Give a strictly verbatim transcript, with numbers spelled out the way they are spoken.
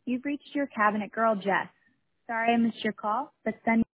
You've reached your cabinet girl, Jess. Sorry I missed your call, but send